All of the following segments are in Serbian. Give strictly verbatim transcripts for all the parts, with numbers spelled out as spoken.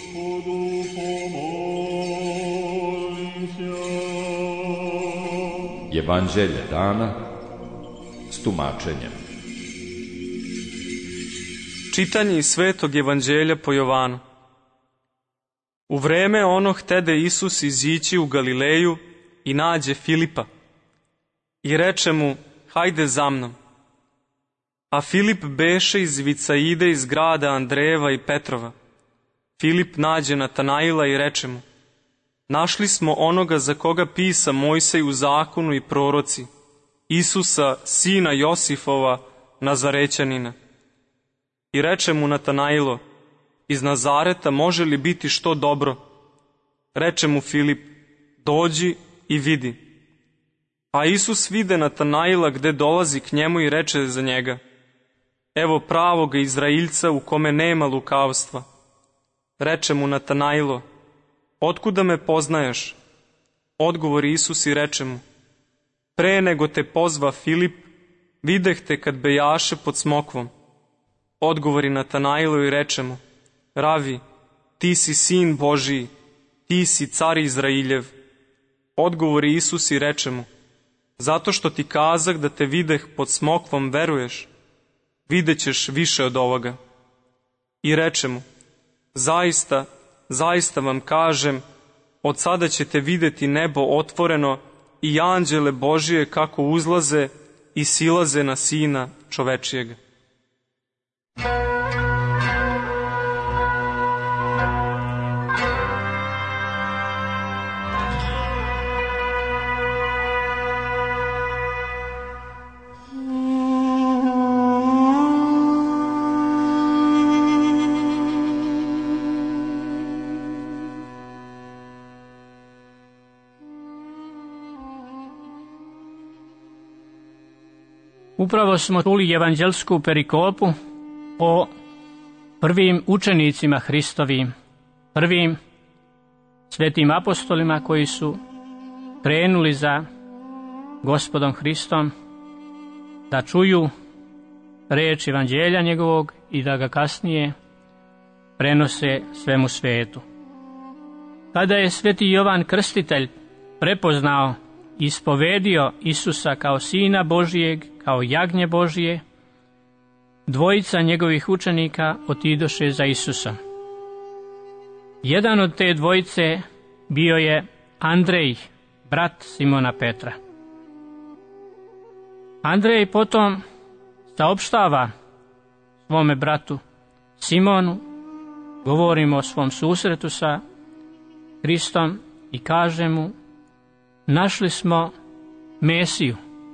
Evanđelje dana s tumačenjem. Čitanje iz Svetog evanđelja po Jovanu. U vreme ono htede Isus izići u Galileju i nađe Filipa i reče mu: hajde za mnom. A Filip beše iz Vicaide, iz grada Andrejeva i Petrova. Filip nađe Natanaila i reče mu: našli smo onoga za koga pisa Mojsej u zakonu i proroci, Isusa, sina Josifova, Nazarećanina. I reče mu Natanailo: iz Nazareta može li biti što dobro? Reče mu Filip: dođi i vidi. A Isus vide Natanaila gde dolazi k njemu i reče za njega: evo pravoga Izraeljca u kome nema lukavstva. Reče mu Natanailo: otkuda me poznaješ? Odgovori Isus i reče mu: pre nego te pozva Filip, videh te kad bejaše pod smokvom. Odgovori Natanailo i reče mu: ravi, ti si sin Božiji, ti si car Izrailjev. Odgovori Isus i reče mu: zato što ti kazah da te videh pod smokvom veruješ, videćeš više od ovoga. I reče mu: zaista, zaista vam kažem, od sada ćete videti nebo otvoreno i anđele Božije kako uzlaze i silaze na Sina čovečijega. Upravo smo čuli evanđelsku perikopu o prvim učenicima Hristovim, prvim svetim apostolima koji su krenuli za Gospodom Hristom da čuju reč evanđelja njegovog i da ga kasnije prenose svemu svetu. Kada je sveti Jovan Krstitelj prepoznao i ispovedio Isusa kao Sina Božijeg, kao jagnje Božije, dvojica njegovih učenika otidoše za Isusa. Jedan od te dvojice bio je Andrej, brat Simona Petra. Andrej potom saopštava svome bratu Simonu, govorimo o svom susretu sa Hristom i kaže mu: našli smo Mesiju.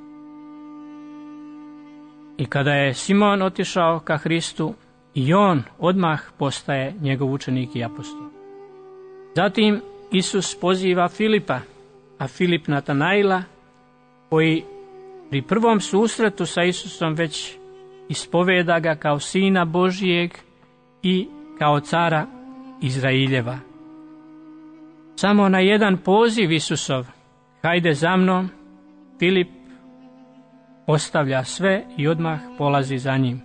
I kada je Simon otišao ka Hristu, i on odmah postaje njegov učenik i apostol. Zatim Isus poziva Filipa, a Filip Natanaila, koji pri prvom susretu sa Isusom već ispoveda ga kao Sina Božijeg i kao cara Izraeljeva. Samo na jedan poziv Isusov: hajde za mnom, Filip ostavlja sve i odmah polazi za njim.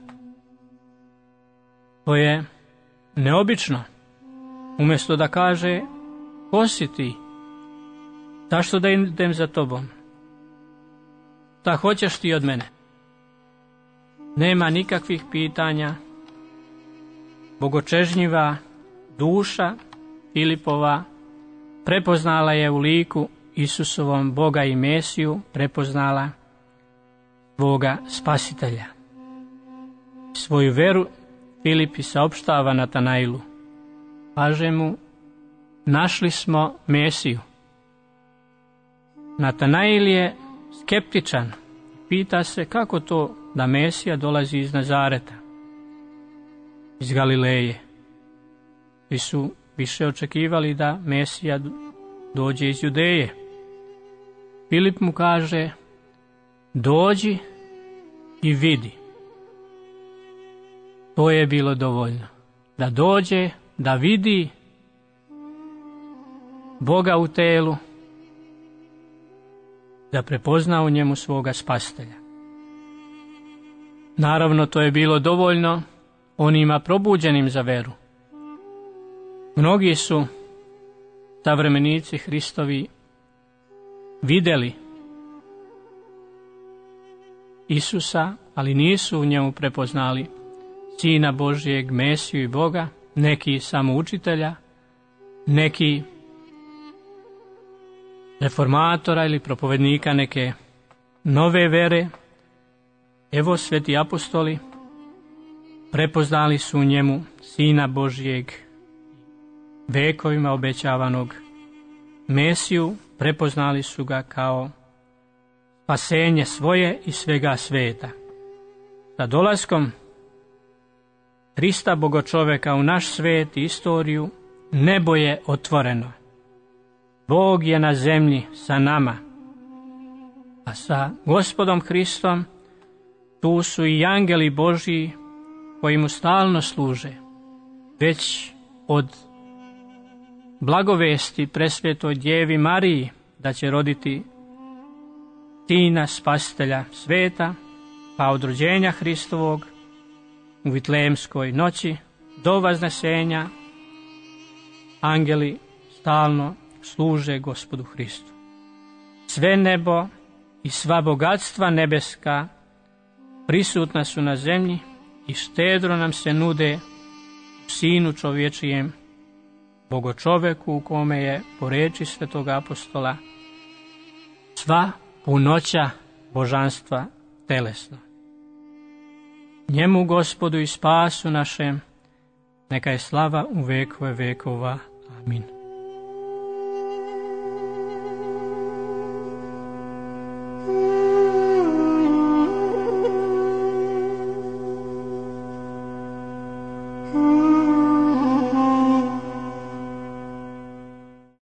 To je neobično. Umjesto da kaže: ko si ti? Zašto da idem za tobom? Šta hoćeš ti od mene? Nema nikakvih pitanja. Bogočežnjiva duša Filipova prepoznala je u liku Isusovom Boga i Mesiju, prepoznala svoga Spasitelja. Svoju veru Filip i saopštava Natanailu. Kaže mu: našli smo Mesiju. Natanail je skeptičan. Pita se kako to da Mesija dolazi iz Nazareta, iz Galileje. Svi su više očekivali da Mesija dođe iz Judeje. Filip mu kaže: dođi i vidi. To je bilo dovoljno. Da dođe, da vidi Boga u telu, da prepozna u njemu svoga Spasitelja. Naravno, to je bilo dovoljno onima probuđenim za veru. Mnogi su savremenici Hristovi vidjeli Isusa, ali nisu u njemu prepoznali Sina Božijeg, Mesiju i Boga, neki samo učitelja, neki reformatora ili propovednika neke nove vere. Evo, sveti apostoli prepoznali su u njemu Sina Božijeg, vekovima obećavanog Mesiju, prepoznali su ga kao spasenje svoje i svega sveta. Sa dolaskom Hrista Bogočoveka u naš svet i istoriju, nebo je otvoreno. Bog je na zemlji sa nama, a sa Gospodom Hristom tu su i angeli Božji koji mu stalno služe. Već od blagovesti presvetoj Djevi Mariji da će roditi Sina Spasitelja sveta, pa od rođenja Hristovog u Vitlejemskoj noći do Vaznesenja angeli stalno služe Gospodu Hristu. Sve nebo i sva bogatstva nebeska prisutna su na zemlji i štedro nam se nude u Sinu čovječijem, Bogočoveku u kome je, po reči svetog apostola, sva punoća božanstva telesno. Njemu, Gospodu i spasu našem, neka je slava u vekove vekova. Amin.